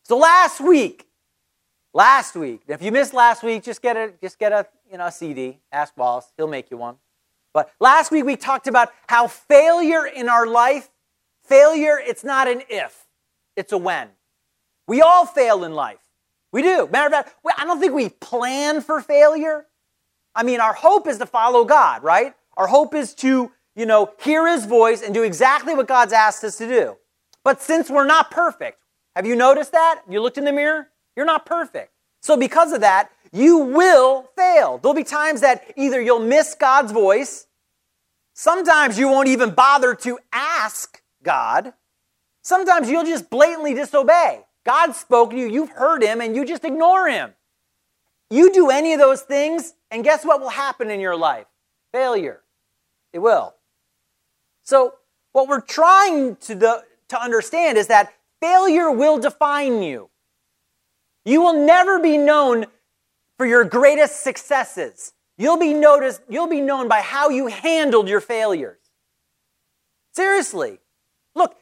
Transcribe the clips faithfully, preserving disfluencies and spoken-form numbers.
So last week, last week, if you missed last week, just get a, just get a, you know, a C D. Ask Wallace, he'll make you one. But last week we talked about how failure in our life, failure, it's not an if, it's a when. We all fail in life. We do. Matter of fact, I don't think we plan for failure. I mean, our hope is to follow God, right? Our hope is to, you know, hear his voice and do exactly what God's asked us to do. But since we're not perfect, have you noticed that? You looked in the mirror? You're not perfect. So because of that, you will fail. There'll be times that either you'll miss God's voice, sometimes you won't even bother to ask God, sometimes you'll just blatantly disobey. God spoke to you, you've heard him, and you just ignore him. You do any of those things, and guess what will happen in your life? Failure. It will. So what we're trying to, do, to understand is that failure will define you. You will never be known for your greatest successes. You'll be noticed, you'll be known by how you handled your failures. Seriously. Look,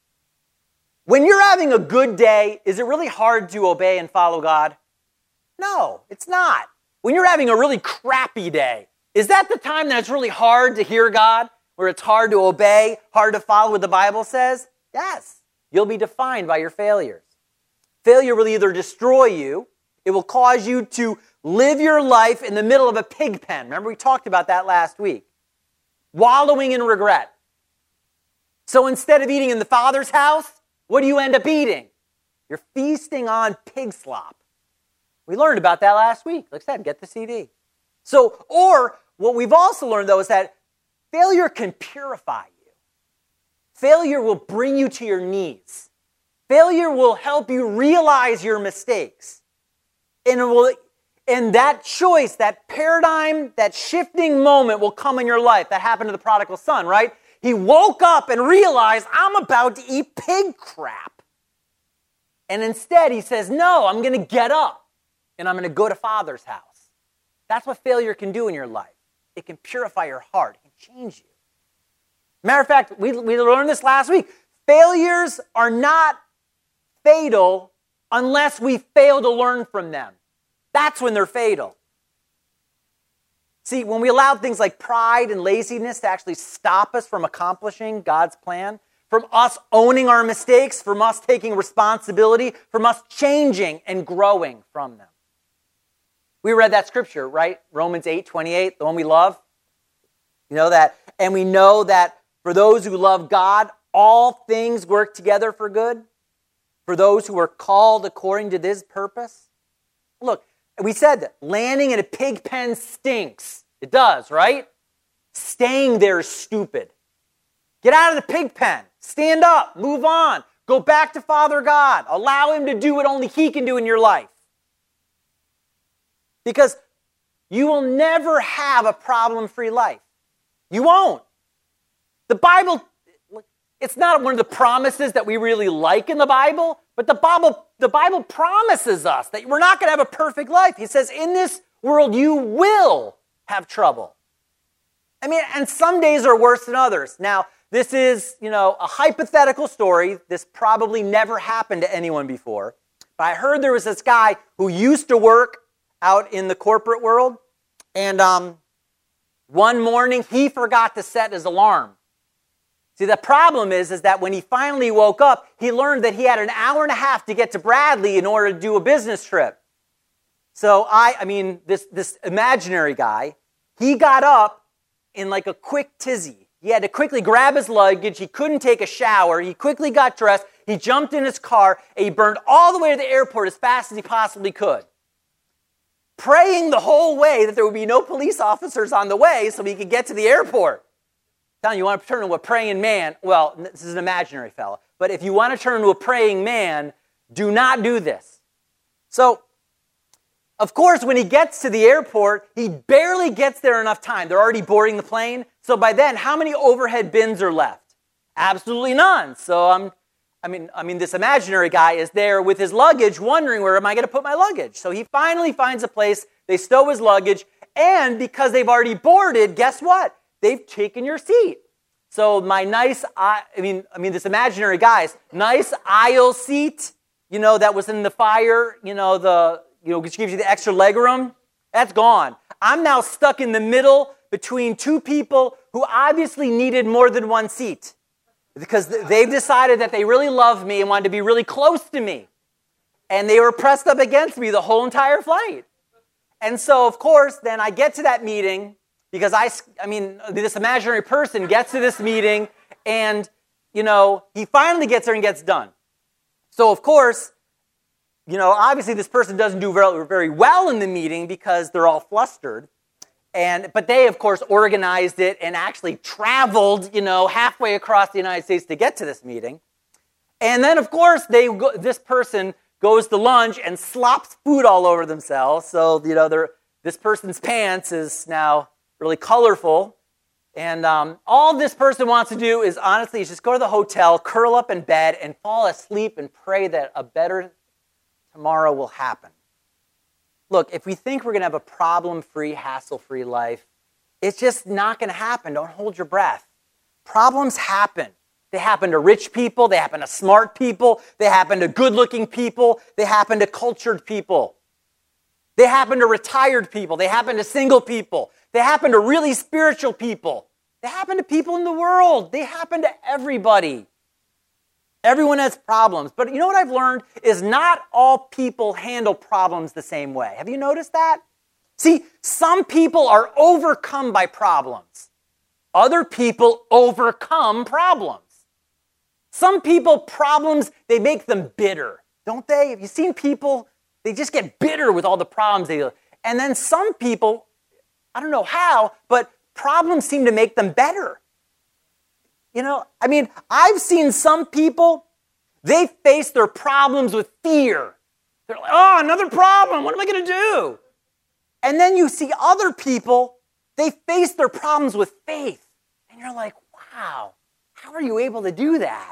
when you're having a good day, is it really hard to obey and follow God? No, it's not. When you're having a really crappy day, is that the time that it's really hard to hear God? Where it's hard to obey, hard to follow what the Bible says? Yes. You'll be defined by your failures. Failure will either destroy you, it will cause you to live your life in the middle of a pig pen. Remember we talked about that last week. Wallowing in regret. So instead of eating in the Father's house, what do you end up eating? You're feasting on pig slop. We learned about that last week. Like I said, get the C D. So, or what we've also learned though is that failure can purify you. Failure will bring you to your knees. Failure will help you realize your mistakes. And, it will, and that choice, that paradigm, that shifting moment will come in your life. That happened to the prodigal son, right? He woke up and realized, I'm about to eat pig crap. And instead he says, no, I'm going to get up and I'm going to go to Father's house. That's what failure can do in your life. It can purify your heart. It can change you. Matter of fact, we, we learned this last week. Failures are not fatal unless we fail to learn from them. That's when they're fatal. See, when we allow things like pride and laziness to actually stop us from accomplishing God's plan, from us owning our mistakes, from us taking responsibility, from us changing and growing from them. We read that scripture, right? Romans eight twenty-eight, the one we love. You know that? And we know that for those who love God, all things work together for good. For those who are called according to this purpose. Look, we said that landing in a pig pen stinks. It does, right? Staying there is stupid. Get out of the pig pen. Stand up. Move on. Go back to Father God. Allow him to do what only he can do in your life. Because you will never have a problem-free life. You won't. The Bible, it's not one of the promises that we really like in the Bible, but the Bible, the Bible promises us that we're not going to have a perfect life. He says, in this world you will have trouble. I mean, and some days are worse than others. Now, this is, you know, a hypothetical story. This probably never happened to anyone before. But I heard there was this guy who used to work out in the corporate world, and um, one morning he forgot to set his alarm. See, the problem is, is that when he finally woke up, he learned that he had an hour and a half to get to Bradley in order to do a business trip. So I, I mean, this, this imaginary guy, he got up in like a quick tizzy. He had to quickly grab his luggage. He couldn't take a shower. He quickly got dressed. He jumped in his car, and he burned all the way to the airport as fast as he possibly could, praying the whole way that there would be no police officers on the way so he could get to the airport. I'm telling you, you want to turn into a praying man. Well, this is an imaginary fella. But if you want to turn into a praying man, do not do this. So, of course, when he gets to the airport, he barely gets there enough time. They're already boarding the plane. So by then, how many overhead bins are left? Absolutely none. So I'm, I mean, I mean, this imaginary guy is there with his luggage, wondering where am I going to put my luggage? So he finally finds a place. They stow his luggage, and because they've already boarded, guess what? They've taken your seat. So my nice, I mean, I mean, this imaginary guy's nice aisle seat you know, that was in the fire, you know, the, you know, which gives you the extra legroom, that's gone. I'm now stuck in the middle between two people who obviously needed more than one seat because they've decided that they really love me and wanted to be really close to me. And they were pressed up against me the whole entire flight. And so, of course, then I get to that meeting because I, I mean, this imaginary person gets to this meeting and, you know, he finally gets there and gets done. So, of course, you know, obviously this person doesn't do very, very well in the meeting because they're all flustered. And, but they, of course, organized it and actually traveled, you know, halfway across the United States to get to this meeting. And then, of course, they go, this person goes to lunch and slops food all over themselves. So, you know, this person's pants is now really colorful. And um, all this person wants to do is, honestly, is just go to the hotel, curl up in bed, and fall asleep and pray that a better tomorrow will happen. Look, if we think we're going to have a problem-free, hassle-free life, it's just not going to happen. Don't hold your breath. Problems happen. They happen to rich people. They happen to smart people. They happen to good-looking people. They happen to cultured people. They happen to retired people. They happen to single people. They happen to really spiritual people. They happen to people in the world. They happen to everybody. Everyone has problems. But you know what I've learned is not all people handle problems the same way. Have you noticed that? See, some people are overcome by problems. Other people overcome problems. Some people, problems, they make them bitter, don't they? Have you seen people, they just get bitter with all the problems they do. And then some people, I don't know how, but problems seem to make them better. You know, I mean, I've seen some people, they face their problems with fear. They're like, oh, another problem, what am I going to do? And then you see other people, they face their problems with faith. And you're like, wow, how are you able to do that?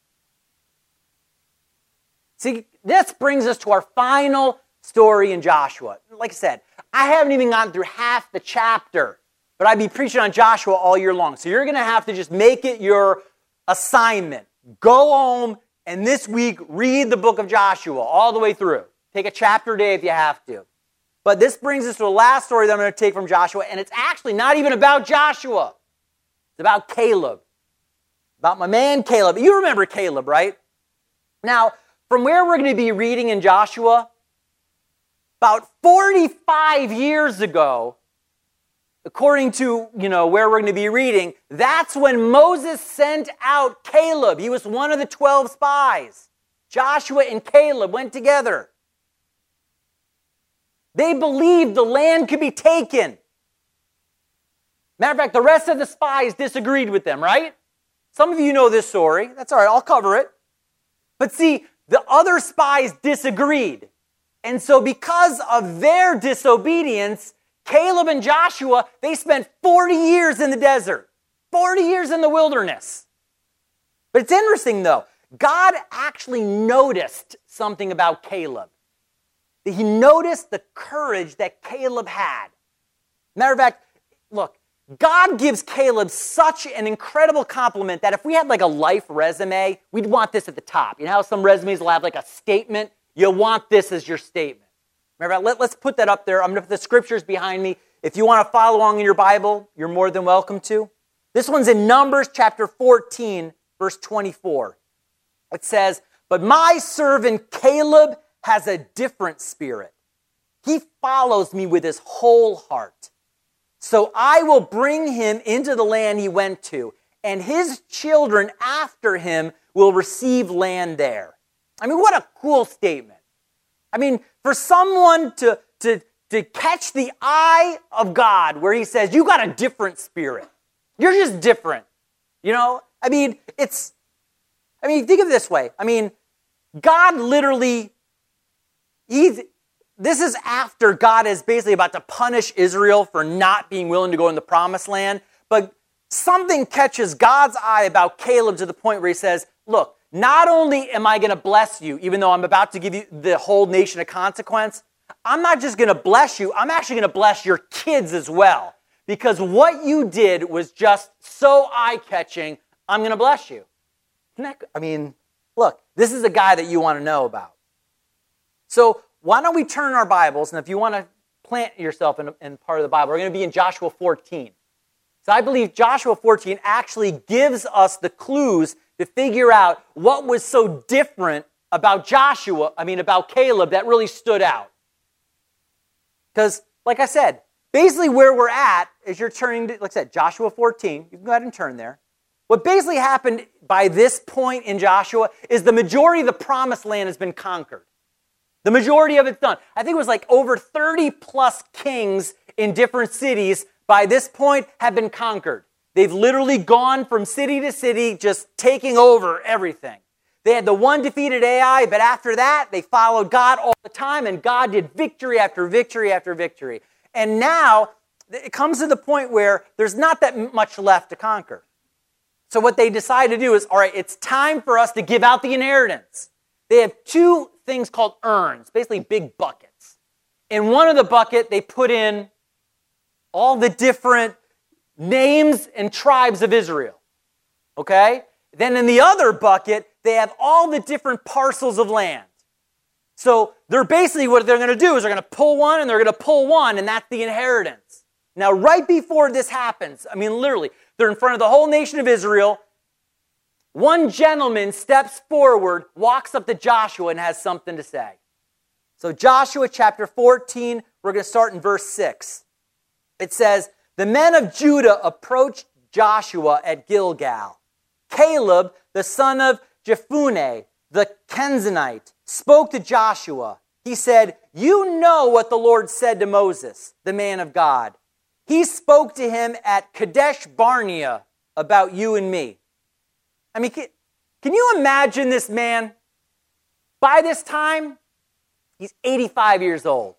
See, this brings us to our final story in Joshua. Like I said, I haven't even gotten through half the chapter, but I'd be preaching on Joshua all year long. So you're going to have to just make it your assignment. Go home and this week read the book of Joshua all the way through. Take a chapter a day if you have to. But this brings us to the last story that I'm going to take from Joshua, and it's actually not even about Joshua. It's about Caleb. About my man Caleb. You remember Caleb, right? Now, from where we're going to be reading in Joshua, about forty-five years ago, according to, you know, where we're going to be reading, that's when Moses sent out Caleb. He was one of the twelve spies. Joshua and Caleb went together. They believed the land could be taken. Matter of fact, the rest of the spies disagreed with them, right? Some of you know this story. That's all right, I'll cover it. But see, the other spies disagreed. And so because of their disobedience, Caleb and Joshua, they spent forty years in the desert, forty years in the wilderness. But it's interesting, though. God actually noticed something about Caleb. He noticed the courage that Caleb had. Matter of fact, look, God gives Caleb such an incredible compliment that if we had like a life resume, we'd want this at the top. You know how some resumes will have like a statement? You'll want this as your statement. Remember, let, let's put that up there. I'm going to put the scriptures behind me. If you want to follow along in your Bible, you're more than welcome to. This one's in Numbers chapter fourteen, verse twenty-four. It says, "But my servant Caleb has a different spirit. He follows me with his whole heart. So I will bring him into the land he went to, and his children after him will receive land there." I mean, what a cool statement. I mean, for someone to, to, to catch the eye of God where he says, you got a different spirit. You're just different. You know, I mean, it's, I mean, think of it this way. I mean, God literally, he's, this is after God is basically about to punish Israel for not being willing to go in the promised land. But something catches God's eye about Caleb to the point where he says, look, not only am I going to bless you, even though I'm about to give you the whole nation a consequence, I'm not just going to bless you, I'm actually going to bless your kids as well. Because what you did was just so eye-catching, I'm going to bless you. Isn't that, I mean, look, this is a guy that you want to know about. So why don't we turn our Bibles, and if you want to plant yourself in, in part of the Bible, we're going to be in Joshua fourteen. So I believe Joshua fourteen actually gives us the clues to figure out what was so different about Joshua, I mean about Caleb, that really stood out. Because, like I said, basically where we're at is you're turning to, like I said, Joshua fourteen. You can go ahead and turn there. What basically happened by this point in Joshua is the majority of the promised land has been conquered. The majority of it's done. I think it was like over thirty plus kings in different cities by this point have been conquered. They've literally gone from city to city, just taking over everything. They had the one defeated Ai, but after that, they followed God all the time, and God did victory after victory after victory. And now, it comes to the point where there's not that much left to conquer. So what they decide to do is, all right, it's time for us to give out the inheritance. They have two things called urns, basically big buckets. In one of the bucket, they put in all the different names and tribes of Israel, okay? Then in the other bucket, they have all the different parcels of land. So they're basically, what they're going to do is they're going to pull one and they're going to pull one, and that's the inheritance. Now, right before this happens, I mean, literally, they're in front of the whole nation of Israel. One gentleman steps forward, walks up to Joshua, and has something to say. So Joshua chapter fourteen, we're going to start in verse six. It says, the men of Judah approached Joshua at Gilgal. Caleb, the son of Jephunneh, the Kenizzite, spoke to Joshua. He said, you know what the Lord said to Moses, the man of God. He spoke to him at Kadesh Barnea about you and me. I mean, can, can you imagine this man? By this time, he's eighty-five years old.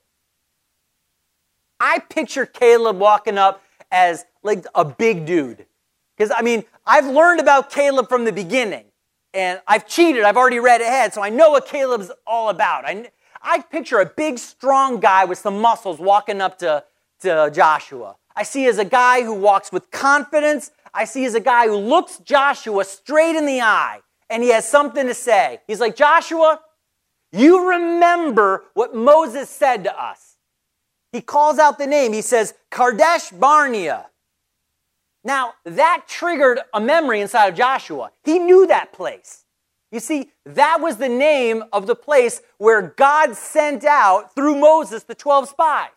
I picture Caleb walking up as like a big dude. Because, I mean, I've learned about Caleb from the beginning. And I've cheated. I've already read ahead, so I know what Caleb's all about. I, I picture a big, strong guy with some muscles walking up to, to Joshua. I see as a guy who walks with confidence. I see as a guy who looks Joshua straight in the eye, and he has something to say. He's like, Joshua, you remember what Moses said to us. He calls out the name. He says, Kadesh Barnea. Now, that triggered a memory inside of Joshua. He knew that place. You see, that was the name of the place where God sent out, through Moses, the twelve spies.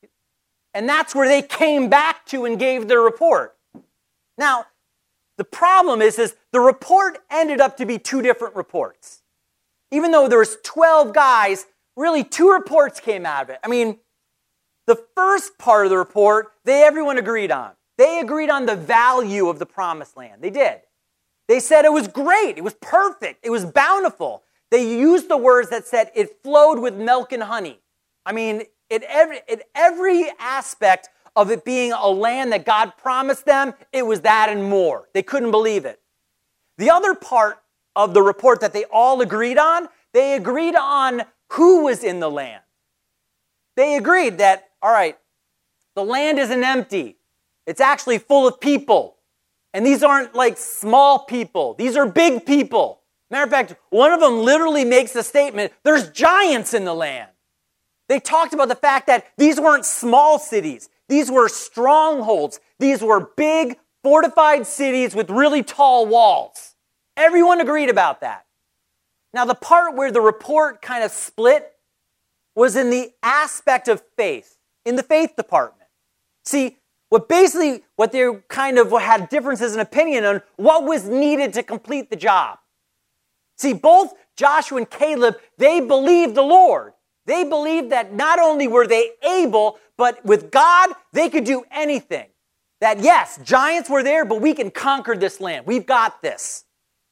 And that's where they came back to and gave their report. Now, the problem is, is the report ended up to be two different reports. Even though there was twelve guys, really two reports came out of it. I mean, the first part of the report, they everyone agreed on. They agreed on the value of the promised land. They did. They said it was great. It was perfect. It was bountiful. They used the words that said it flowed with milk and honey. I mean, in every, in every aspect of it being a land that God promised them, it was that and more. They couldn't believe it. The other part of the report that they all agreed on, they agreed on who was in the land. They agreed that, all right, the land isn't empty. It's actually full of people. And these aren't like small people. These are big people. Matter of fact, one of them literally makes the statement, there's giants in the land. They talked about the fact that these weren't small cities. These were strongholds. These were big, fortified cities with really tall walls. Everyone agreed about that. Now, the part where the report kind of split was in the aspect of faith, in the faith department. See, what basically, what they kind of had differences in opinion on what was needed to complete the job. See, both Joshua and Caleb, they believed the Lord. They believed that not only were they able, but with God, they could do anything. That yes, giants were there, but we can conquer this land. We've got this.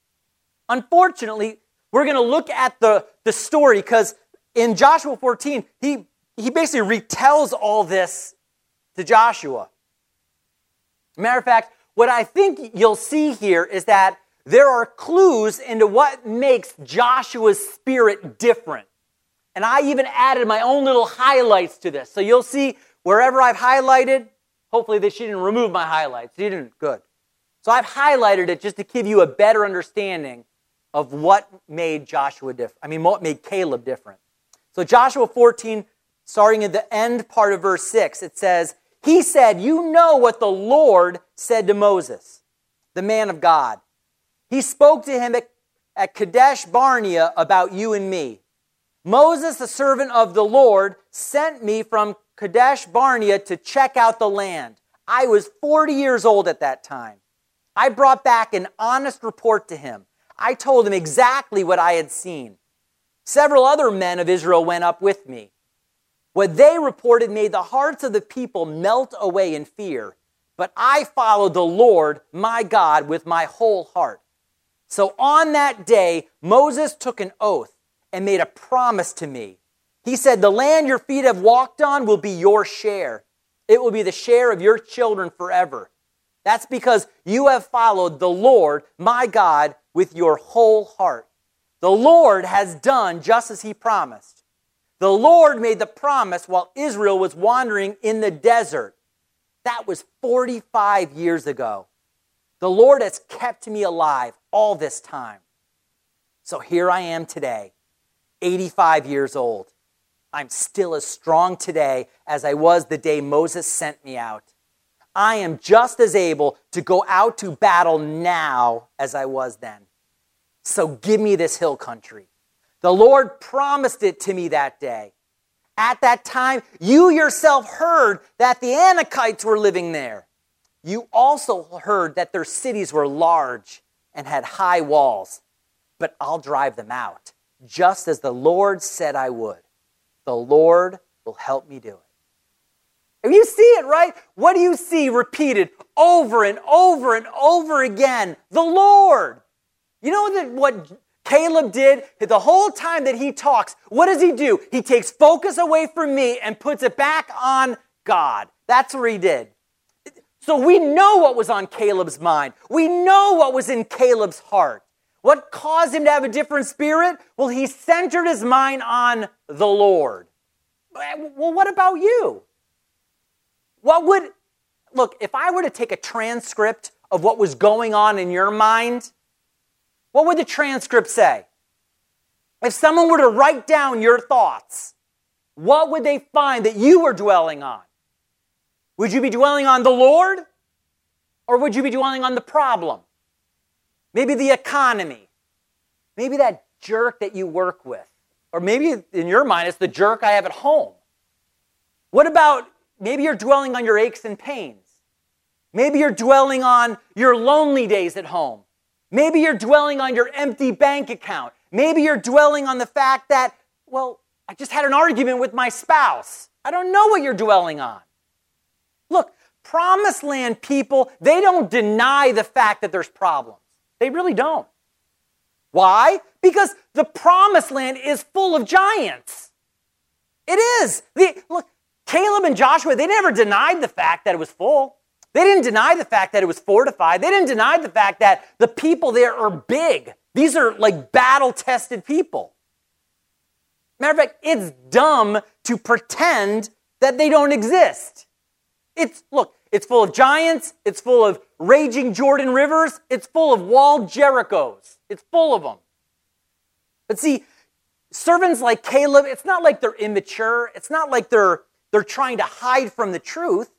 Unfortunately, we're going to look at the, the story because in Joshua fourteen, he, he basically retells all this to Joshua. Matter of fact, what I think you'll see here is that there are clues into what makes Joshua's spirit different. And I even added my own little highlights to this. So you'll see wherever I've highlighted, hopefully that she didn't remove my highlights. She didn't, good. So I've highlighted it just to give you a better understanding of what made Joshua different. I mean, what made Caleb different. So Joshua fourteen, starting at the end part of verse six, it says, he said, you know what the Lord said to Moses, the man of God. He spoke to him at, at Kadesh Barnea about you and me. Moses, the servant of the Lord, sent me from Kadesh Barnea to check out the land. I was forty years old at that time. I brought back an honest report to him. I told him exactly what I had seen. Several other men of Israel went up with me. What they reported made the hearts of the people melt away in fear. But I followed the Lord, my God, with my whole heart. So on that day, Moses took an oath and made a promise to me. He said, the land your feet have walked on will be your share. It will be the share of your children forever. That's because you have followed the Lord, my God, with your whole heart. The Lord has done just as he promised. The Lord made the promise while Israel was wandering in the desert. That was forty-five years ago. The Lord has kept me alive all this time. So here I am today, eighty-five years old. I'm still as strong today as I was the day Moses sent me out. I am just as able to go out to battle now as I was then. So give me this hill country. The Lord promised it to me that day. At that time, you yourself heard that the Anakites were living there. You also heard that their cities were large and had high walls. But I'll drive them out, just as the Lord said I would. The Lord will help me do it. And you see it, right? What do you see repeated over and over and over again? The Lord. You know that what Caleb did the whole time that he talks? What does he do? He takes focus away from me and puts it back on God. That's what he did. So we know what was on Caleb's mind. We know what was in Caleb's heart. What caused him to have a different spirit? Well, he centered his mind on the Lord. Well, what about you? What would, look, if I were to take a transcript of what was going on in your mind, what would the transcript say? If someone were to write down your thoughts, what would they find that you were dwelling on? Would you be dwelling on the Lord? Or would you be dwelling on the problem? Maybe the economy. Maybe that jerk that you work with. Or maybe in your mind, it's the jerk I have at home. What about, maybe you're dwelling on your aches and pains. Maybe you're dwelling on your lonely days at home. Maybe you're dwelling on your empty bank account. Maybe you're dwelling on the fact that, well, I just had an argument with my spouse. I don't know what you're dwelling on. Look, Promised Land people, they don't deny the fact that there's problems. They really don't. Why? Because the Promised Land is full of giants. It is. The, look, Caleb and Joshua, they never denied the fact that it was full. They didn't deny the fact that it was fortified. They didn't deny the fact that the people there are big. These are like battle-tested people. Matter of fact, it's dumb to pretend that they don't exist. It's, look, it's full of giants. It's full of raging Jordan rivers. It's full of walled Jerichos. It's full of them. But see, servants like Caleb, it's not like they're immature. It's not like they're, they're trying to hide from the truth.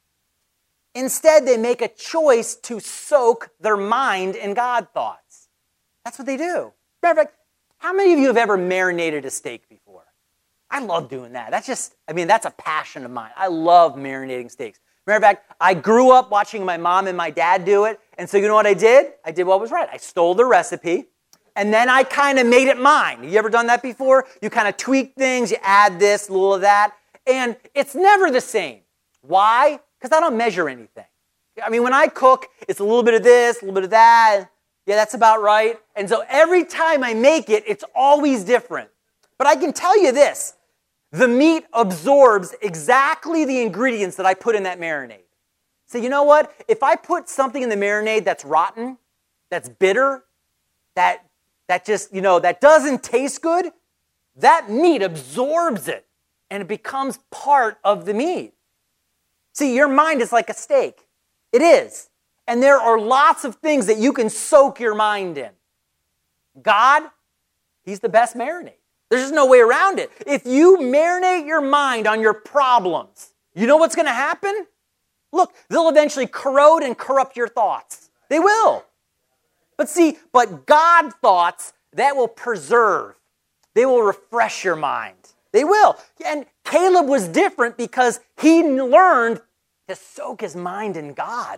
Instead, they make a choice to soak their mind in God thoughts. That's what they do. Matter of fact, how many of you have ever marinated a steak before? I love doing that. That's just, I mean, that's a passion of mine. I love marinating steaks. Matter of fact, I grew up watching my mom and my dad do it. And so you know what I did? I did what was right. I stole the recipe. And then I kind of made it mine. You ever done that before? You kind of tweak things. You add this, a little of that. And it's never the same. Why? Because I don't measure anything. I mean, when I cook, it's a little bit of this, a little bit of that. Yeah, that's about right. And so every time I make it, it's always different. But I can tell you this. The meat absorbs exactly the ingredients that I put in that marinade. So you know what? If I put something in the marinade that's rotten, that's bitter, that, that just, you know, that doesn't taste good, that meat absorbs it and it becomes part of the meat. See, your mind is like a steak. It is. And there are lots of things that you can soak your mind in. God, he's the best marinade. There's just no way around it. If you marinate your mind on your problems, you know what's going to happen? Look, they'll eventually corrode and corrupt your thoughts. They will. But see, but God thoughts, that will preserve. They will refresh your mind. They will. And Caleb was different because he learned to soak his mind in God.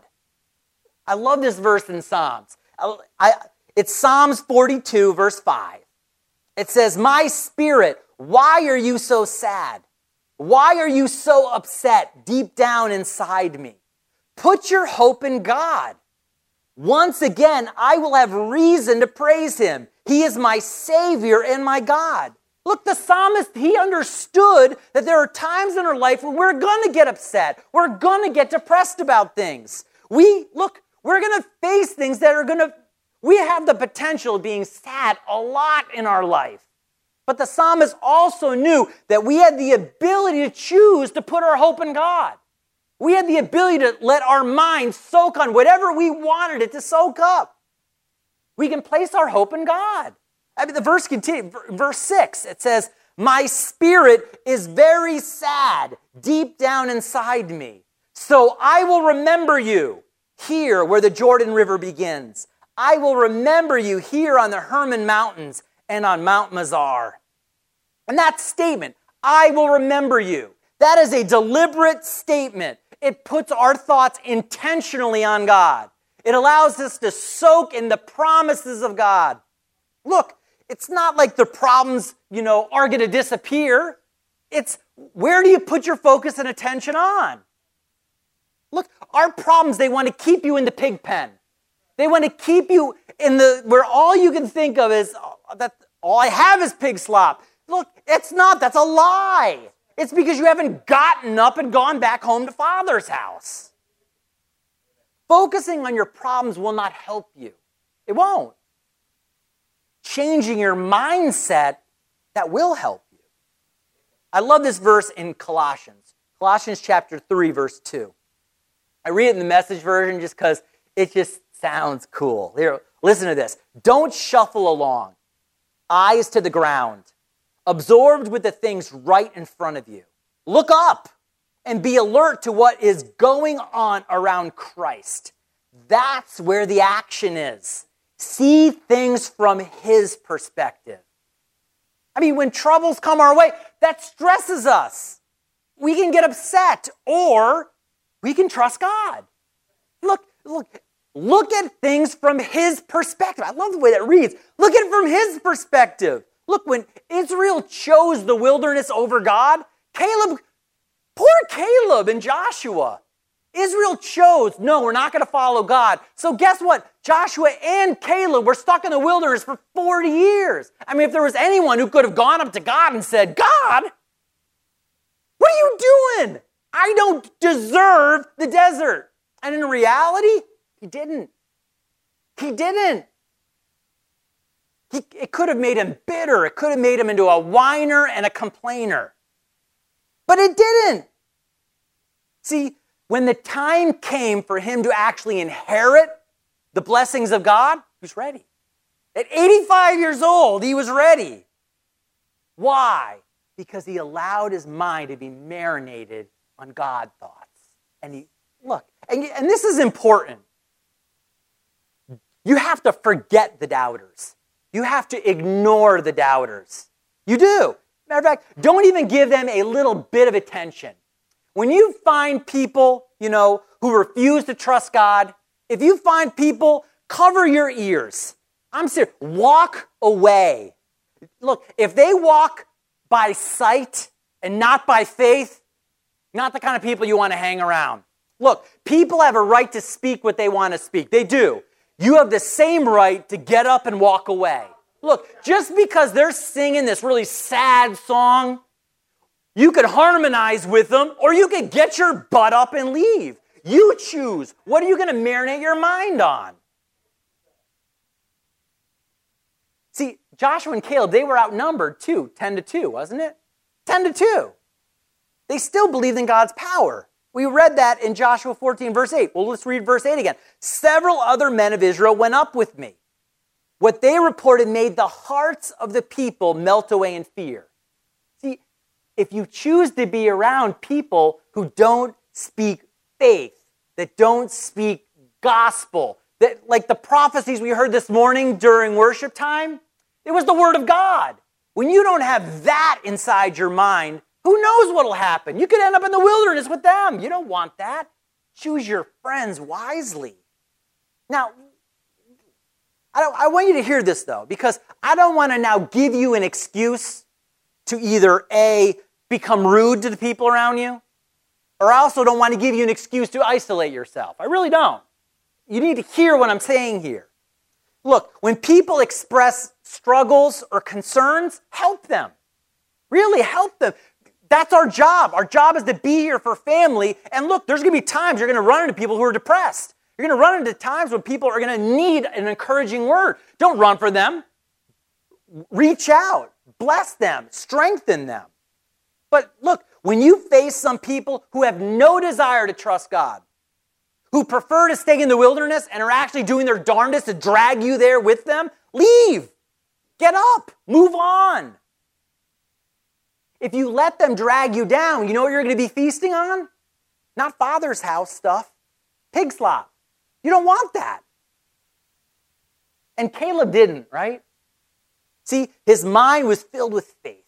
I love this verse in Psalms. I, I, it's Psalms forty-two, verse five. It says, my spirit, why are you so sad? Why are you so upset deep down inside me? Put your hope in God. Once again, I will have reason to praise him. He is my Savior and my God. Look, the psalmist, he understood that there are times in our life when we're going to get upset. We're going to get depressed about things. We, look, we're going to face things that are going to, we have the potential of being sad a lot in our life. But the psalmist also knew that we had the ability to choose to put our hope in God. We had the ability to let our mind soak on whatever we wanted it to soak up. We can place our hope in God. I mean, the verse continues, verse six, it says, my spirit is very sad deep down inside me. So I will remember you here where the Jordan River begins. I will remember you here on the Hermon Mountains and on Mount Mizar. And that statement, I will remember you, that is a deliberate statement. It puts our thoughts intentionally on God. It allows us to soak in the promises of God. Look, it's not like the problems, you know, are going to disappear. It's where do you put your focus and attention on? Look, our problems, they want to keep you in the pig pen. They want to keep you in the, where all you can think of is, oh, that all I have is pig slop. Look, it's not, that's a lie. It's because you haven't gotten up and gone back home to Father's house. Focusing on your problems will not help you. It won't. Changing your mindset, that will help you. I love this verse in Colossians. Colossians chapter three, verse two. I read it in the Message version just because it just sounds cool. Here, listen to this. Don't shuffle along, eyes to the ground, absorbed with the things right in front of you. Look up and be alert to what is going on around Christ. That's where the action is. See things from his perspective. I mean, when troubles come our way, that stresses us. We can get upset, or we can trust God. Look, look, look at things from his perspective. I love the way that reads. Look at it from his perspective. Look, when Israel chose the wilderness over God, Caleb, poor Caleb and Joshua, Israel chose, no, we're not going to follow God. So guess what? Joshua and Caleb were stuck in the wilderness for forty years. I mean, if there was anyone who could have gone up to God and said, God, what are you doing? I don't deserve the desert. And in reality, he didn't. He didn't. He, it could have made him bitter. It could have made him into a whiner and a complainer. But it didn't. See, when the time came for him to actually inherit the blessings of God, he was ready. At eighty-five years old, he was ready. Why? Because he allowed his mind to be marinated on God thoughts. And he, look, and, and this is important. You have to forget the doubters. You have to ignore the doubters. You do. Matter of fact, don't even give them a little bit of attention. When you find people, you know, who refuse to trust God, if you find people, cover your ears. I'm serious. Walk away. Look, if they walk by sight and not by faith, not the kind of people you want to hang around. Look, people have a right to speak what they want to speak. They do. You have the same right to get up and walk away. Look, just because they're singing this really sad song, you could harmonize with them, or you could get your butt up and leave. You choose. What are you going to marinate your mind on? See, Joshua and Caleb, they were outnumbered too, ten to two, wasn't it? ten to two. They still believed in God's power. We read that in Joshua fourteen, verse eight. Well, let's read verse eight again. Several other men of Israel went up with me. what they reported made the hearts of the people melt away in fear. See, if you choose to be around people who don't speak faith, that don't speak gospel, that like the prophecies we heard this morning during worship time, it was the word of God. When you don't have that inside your mind, who knows what will happen? You could end up in the wilderness with them. You don't want that. Choose your friends wisely. Now, I, don't, I want you to hear this, though, because I don't want to now give you an excuse to either A, become rude to the people around you, or I also don't want to give you an excuse to isolate yourself. I really don't. You need to hear what I'm saying here. Look, when people express struggles or concerns, help them. Really help them. That's our job. Our job is to be here for family. And look, there's going to be times you're going to run into people who are depressed. You're going to run into times when people are going to need an encouraging word. Don't run for them. Reach out. Bless them. Strengthen them. But look, when you face some people who have no desire to trust God, who prefer to stay in the wilderness and are actually doing their darndest to drag you there with them, leave. Get up. Move on. If you let them drag you down, you know what you're going to be feasting on? Not Father's house stuff. Pig slop. You don't want that. And Caleb didn't, right? See, his mind was filled with faith.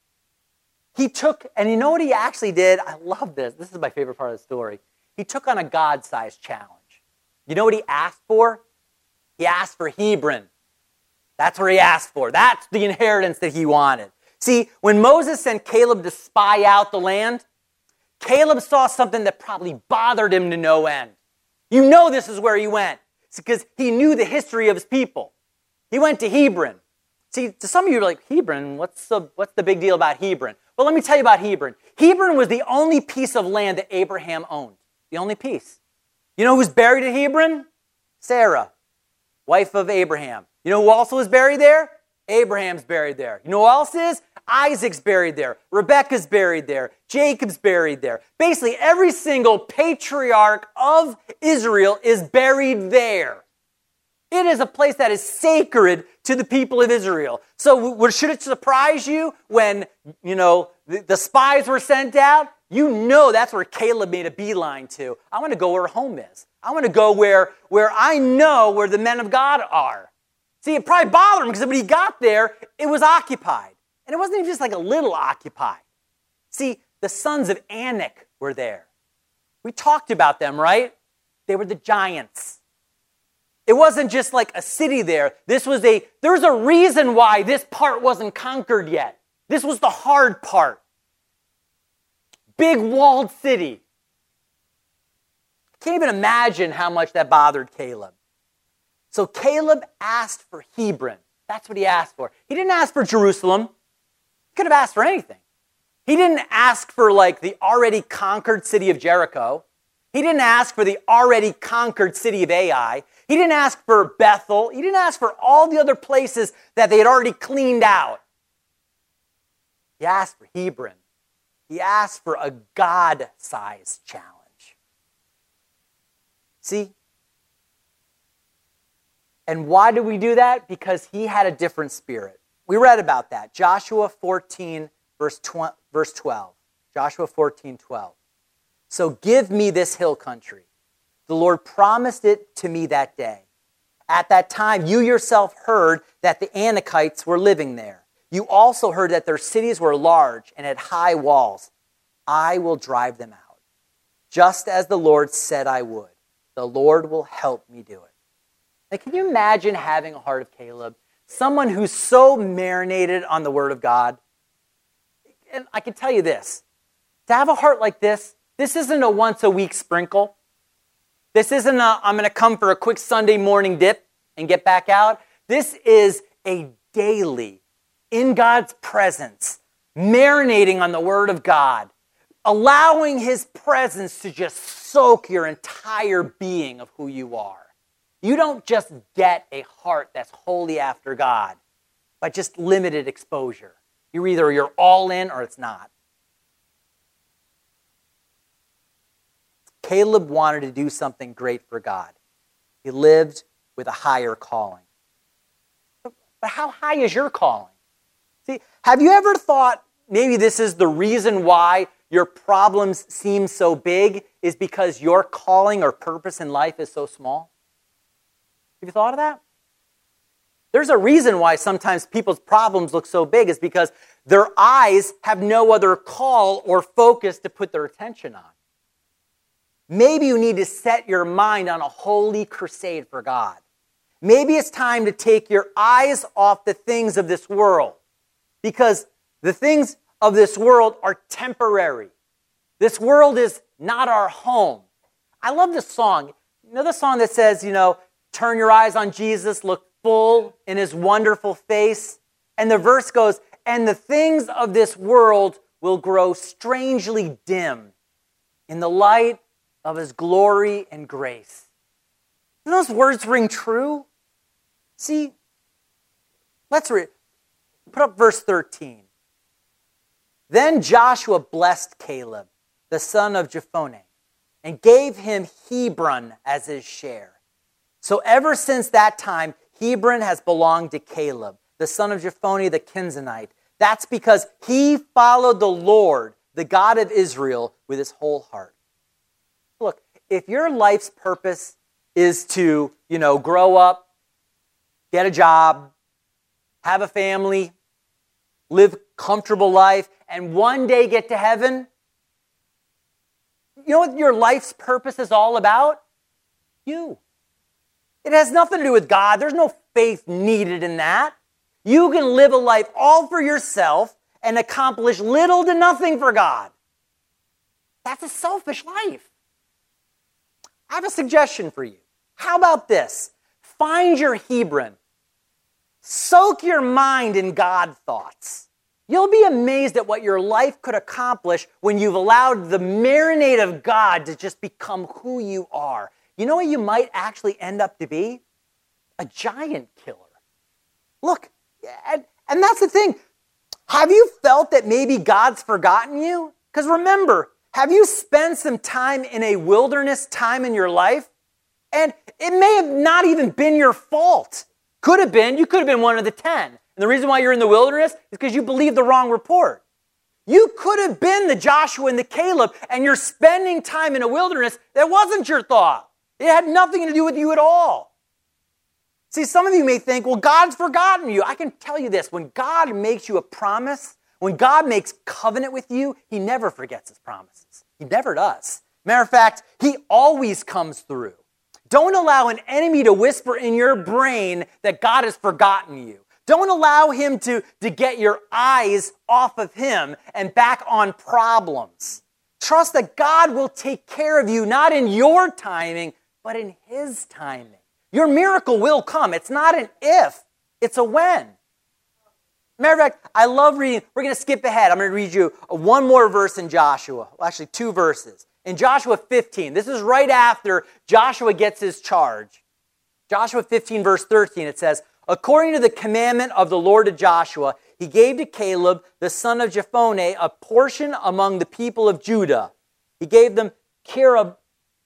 He took, and you know what he actually did? I love this. This is my favorite part of the story. He took on a God-sized challenge. You know what he asked for? He asked for Hebron. That's what he asked for. That's the inheritance that he wanted. See, when Moses sent Caleb to spy out the land, Caleb saw something that probably bothered him to no end. You know this is where he went. It's because he knew the history of his people. He went to Hebron. See, to some of you, you're like, Hebron, what's the, what's the big deal about Hebron? Well, let me tell you about Hebron. Hebron was the only piece of land that Abraham owned. The only piece. You know who's buried at Hebron? Sarah, wife of Abraham. You know who also is buried there? Abraham's buried there. You know who else is? Isaac's buried there. Rebekah's buried there. Jacob's buried there. Basically, every single patriarch of Israel is buried there. It is a place that is sacred to the people of Israel. So should it surprise you when, you know, the, the spies were sent out? You know that's where Caleb made a beeline to. I want to go where home is. I want to go where, where I know where the men of God are. See, it probably bothered him because when he got there, it was occupied. And it wasn't even just like a little occupied. See, the sons of Anak were there. We talked about them, right? They were the giants. It wasn't just like a city there. This was a, there's a reason why this part wasn't conquered yet. This was the hard part. Big walled city. I can't even imagine how much that bothered Caleb. So Caleb asked for Hebron. That's what he asked for. He didn't ask for Jerusalem. He could have asked for anything. He didn't ask for like the already conquered city of Jericho. He didn't ask for the already conquered city of Ai. He didn't ask for Bethel. He didn't ask for all the other places that they had already cleaned out. He asked for Hebron. He asked for a God-sized challenge. See? And why did we do that? Because he had a different spirit. We read about that. Joshua fourteen, verse twelve. Joshua fourteen, twelve. So give me this hill country. The Lord promised it to me that day. At that time, you yourself heard that the Anakites were living there. You also heard that their cities were large and had high walls. I will drive them out, just as the Lord said I would. The Lord will help me do it. Now, can you imagine having a heart of Caleb? Someone who's so marinated on the Word of God. And I can tell you this. To have a heart like this, this isn't a once-a-week sprinkle. This isn't a, I'm going to come for a quick Sunday morning dip and get back out. This is a daily, in God's presence, marinating on the Word of God, allowing His presence to just soak your entire being of who you are. You don't just get a heart that's wholly after God by just limited exposure. You're either you're all in or it's not. Caleb wanted to do something great for God. He lived with a higher calling. but how high is your calling? See, have you ever thought maybe this is the reason why your problems seem so big is because your calling or purpose in life is so small? Have you thought of that? There's a reason why sometimes people's problems look so big is because their eyes have no other call or focus to put their attention on. Maybe you need to set your mind on a holy crusade for God. Maybe it's time to take your eyes off the things of this world, because the things of this world are temporary. This world is not our home. I love this song. You know the song that says, you know, turn your eyes on Jesus, look full in his wonderful face? And the verse goes, and the things of this world will grow strangely dim in the light of his glory and grace. Do those words ring true? See, let's read. Put up verse thirteen. Then Joshua blessed Caleb, the son of Jephunneh, and gave him Hebron as his share. So ever since that time, Hebron has belonged to Caleb, the son of Jephunneh the Kenizzite. That's because he followed the Lord, the God of Israel, with his whole heart. Look, if your life's purpose is to, you know, grow up, get a job, have a family, live comfortable life, and one day get to heaven, you know what your life's purpose is all about? You. It has nothing to do with God. There's no faith needed in that. You can live a life all for yourself and accomplish little to nothing for God. That's a selfish life. I have a suggestion for you. How about this? Find your Hebron. Soak your mind in God thoughts. You'll be amazed at what your life could accomplish when you've allowed the marinade of God to just become who you are. You know what you might actually end up to be? A giant killer. Look, and, and that's the thing. Have you felt that maybe God's forgotten you? Because remember, have you spent some time in a wilderness time in your life? And it may have not even been your fault. Could have been. You could have been one of the ten. And the reason why you're in the wilderness is because you believed the wrong report. You could have been the Joshua and the Caleb, and you're spending time in a wilderness that wasn't your thought. It had nothing to do with you at all. See, some of you may think, well, God's forgotten you. I can tell you this. When God makes you a promise, when God makes covenant with you, he never forgets his promises. He never does. Matter of fact, he always comes through. Don't allow an enemy to whisper in your brain that God has forgotten you. Don't allow him to, to get your eyes off of him and back on problems. Trust that God will take care of you, not in your timing, but in his timing. Your miracle will come. It's not an if, it's a when. Matter of fact, I love reading. We're going to skip ahead. I'm going to read you one more verse in Joshua. Well, actually, two verses. In Joshua fifteen, this is right after Joshua gets his charge. Joshua fifteen, verse thirteen, it says, according to the commandment of the Lord to Joshua, he gave to Caleb, the son of Jephunneh, a portion among the people of Judah. He gave them Kirith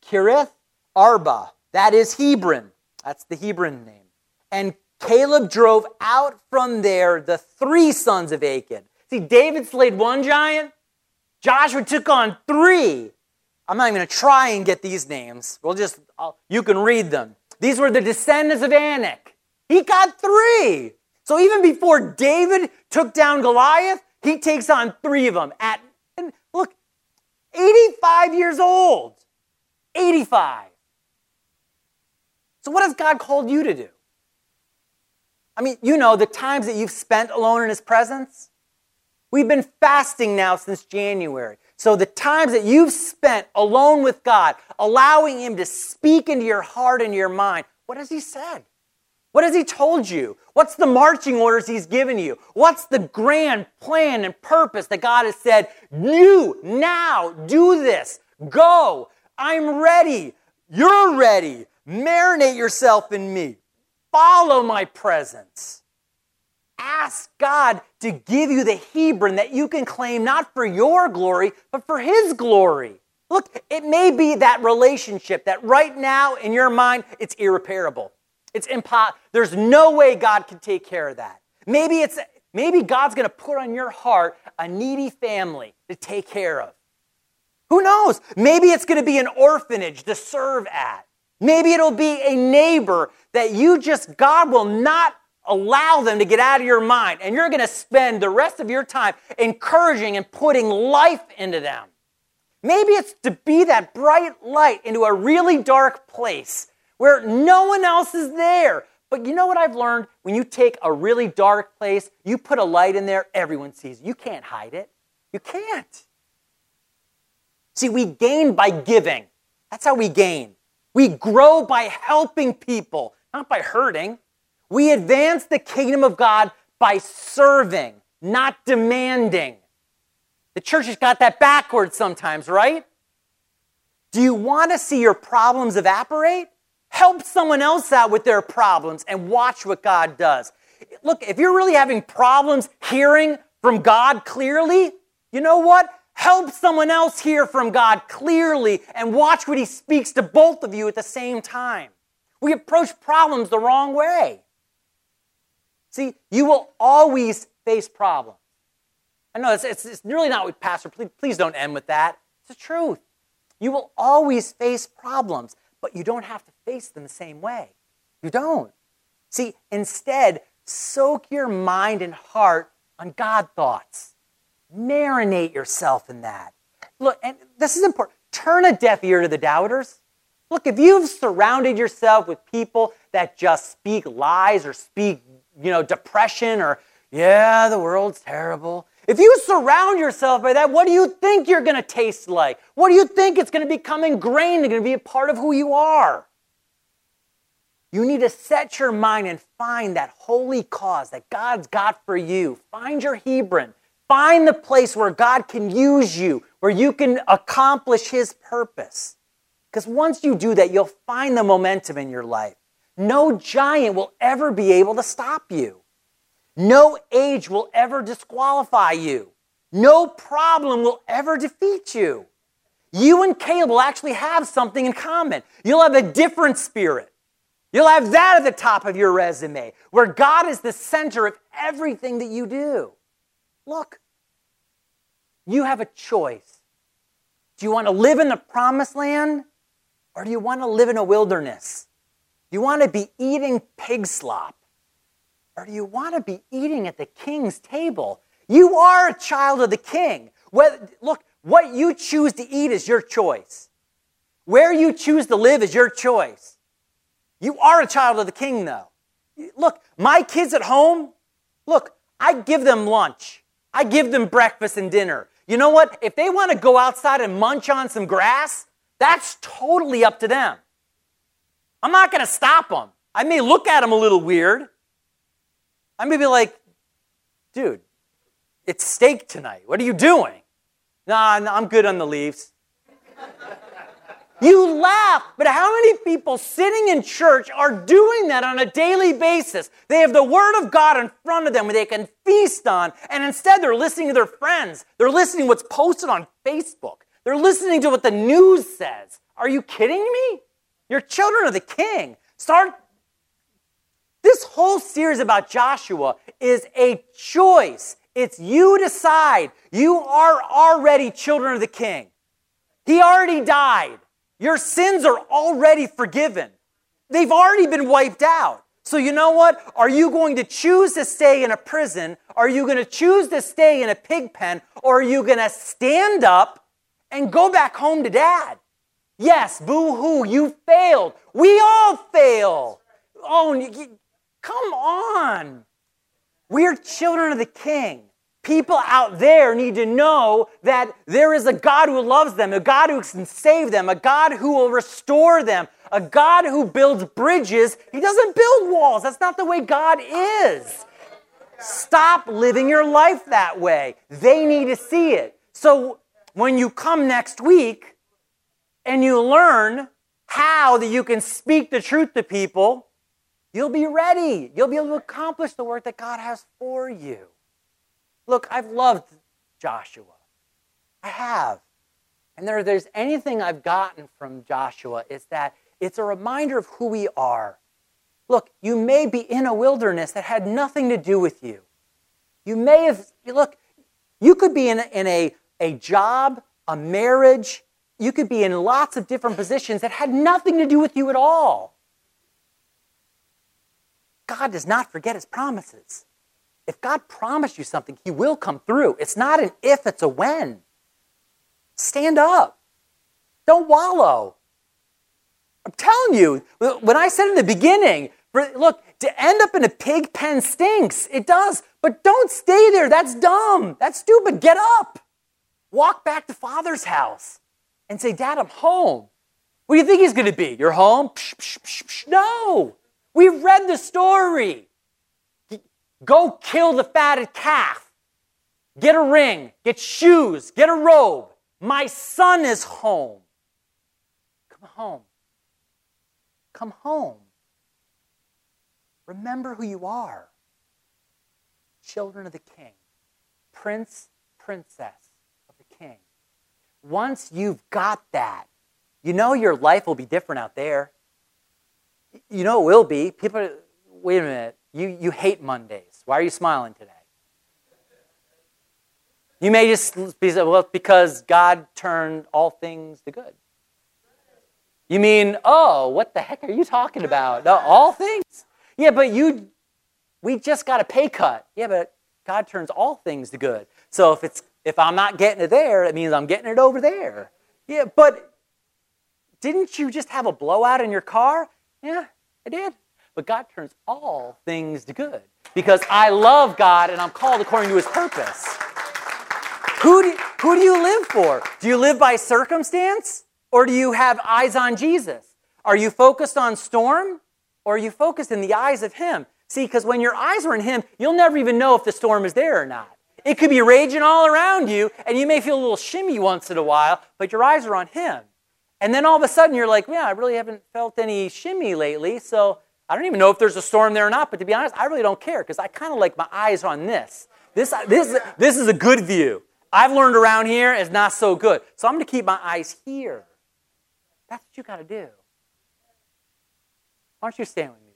Arba, that is Hebron. That's the Hebron name. And Caleb drove out from there the three sons of Achan. See, David slayed one giant. Joshua took on three. I'm not even going to try and get these names. We'll just, I'll, you can read them. These were the descendants of Anak. He got three. So even before David took down Goliath, he takes on three of them. At, and look, eighty-five years old. eighty-five. So what has God called you to do? I mean, you know, the times that you've spent alone in his presence. We've been fasting now since January. So the times that you've spent alone with God, allowing him to speak into your heart and your mind, what has he said? What has he told you? What's the marching orders he's given you? What's the grand plan and purpose that God has said, you now do this. Go. I'm ready. You're ready. Marinate yourself in me. Follow my presence. Ask God to give you the Hebron that you can claim not for your glory, but for his glory. Look, it may be that relationship that right now in your mind, it's irreparable. It's impo- There's no way God can take care of that. Maybe it's maybe God's going to put on your heart a needy family to take care of. Who knows? Maybe it's going to be an orphanage to serve at. Maybe it'll be a neighbor that you just, God will not allow them to get out of your mind. And you're going to spend the rest of your time encouraging and putting life into them. Maybe it's to be that bright light into a really dark place where no one else is there. But you know what I've learned? When you take a really dark place, you put a light in there, everyone sees it. You can't hide it. You can't. See, we gain by giving. That's how we gain. We grow by helping people, not by hurting. We advance the kingdom of God by serving, not demanding. The church has got that backwards sometimes, right? Do you want to see your problems evaporate? Help someone else out with their problems and watch what God does. Look, if you're really having problems hearing from God clearly, you know what? Help someone else hear from God clearly and watch what he speaks to both of you at the same time. We approach problems the wrong way. See, you will always face problems. I know it's, it's, it's really not what Pastor, please, please don't end with that. It's the truth. You will always face problems, but you don't have to face them the same way. You don't. See, instead, soak your mind and heart on God thoughts. Marinate yourself in that. Look, and this is important. Turn a deaf ear to the doubters. Look, if you've surrounded yourself with people that just speak lies or speak, you know, depression or, yeah, the world's terrible. If you surround yourself by that, what do you think you're going to taste like? What do you think it's going to become ingrained and going to be a part of who you are? You need to set your mind and find that holy cause that God's got for you. Find your Hebron. Find the place where God can use you, where you can accomplish his purpose. Because once you do that, you'll find the momentum in your life. No giant will ever be able to stop you. No age will ever disqualify you. No problem will ever defeat you. You and Caleb will actually have something in common. You'll have a different spirit. You'll have that at the top of your resume, where God is the center of everything that you do. Look, you have a choice. Do you want to live in the promised land, or do you want to live in a wilderness? Do you want to be eating pig slop, or do you want to be eating at the king's table? You are a child of the king. Whether, look, what you choose to eat is your choice. Where you choose to live is your choice. You are a child of the king, though. Look, my kids at home, look, I give them lunch. I give them breakfast and dinner. You know what? If they want to go outside and munch on some grass, that's totally up to them. I'm not going to stop them. I may look at them a little weird. I may be like, dude, it's steak tonight. What are you doing? Nah, nah I'm good on the leaves. You laugh, but how many people sitting in church are doing that on a daily basis? They have the Word of God in front of them they can feast on, and instead they're listening to their friends. They're listening to what's posted on Facebook. They're listening to what the news says. Are you kidding me? You're children of the King. Start. This whole series about Joshua is a choice. It's you decide. You are already children of the King. He already died. Your sins are already forgiven. They've already been wiped out. So you know what? Are you going to choose to stay in a prison? Are you going to choose to stay in a pig pen? Or are you going to stand up and go back home to Dad? Yes, boo-hoo, you failed. We all fail. Oh, you, come on. We're children of the King. People out there need to know that there is a God who loves them, a God who can save them, a God who will restore them, a God who builds bridges. He doesn't build walls. That's not the way God is. Stop living your life that way. They need to see it. So when you come next week and you learn how that you can speak the truth to people, you'll be ready. You'll be able to accomplish the work that God has for you. Look, I've loved Joshua. I have. And there, there's anything I've gotten from Joshua, it's that it's a reminder of who we are. Look, you may be in a wilderness that had nothing to do with you. You may have, look, you could be in, in a, a job, a marriage. You could be in lots of different positions that had nothing to do with you at all. God does not forget his promises. If God promised you something, he will come through. It's not an if, it's a when. Stand up. Don't wallow. I'm telling you, when I said in the beginning, look, to end up in a pig pen stinks. It does. But don't stay there. That's dumb. That's stupid. Get up. Walk back to Father's house and say, Dad, I'm home. What do you think he's going to be? You're home? Psh, psh, psh, psh. No. We've read the story. Go kill the fatted calf. Get a ring. Get shoes. Get a robe. My son is home. Come home. Come home. Remember who you are. Children of the King. Prince, princess of the King. Once you've got that, you know your life will be different out there. You know it will be. People, wait a minute. You, you hate Mondays. Why are you smiling today? You may just be, well, because God turned all things to good. You mean, oh, what the heck are you talking about? No, all things? Yeah, but you, we just got a pay cut. Yeah, but God turns all things to good. So if it's if I'm not getting it there, it means I'm getting it over there. Yeah, but didn't you just have a blowout in your car? Yeah, I did. But God turns all things to good because I love God and I'm called according to his purpose. Who do, who do you live for? Do you live by circumstance or do you have eyes on Jesus? Are you focused on storm or are you focused in the eyes of him? See, because when your eyes are in him, you'll never even know if the storm is there or not. It could be raging all around you and you may feel a little shimmy once in a while, but your eyes are on him. And then all of a sudden you're like, yeah, I really haven't felt any shimmy lately, so I don't even know if there's a storm there or not, but to be honest, I really don't care because I kind of like my eyes on this. This, this, this is a good view. I've learned around here is not so good. So I'm going to keep my eyes here. That's what you got to do. Why don't you stand with me?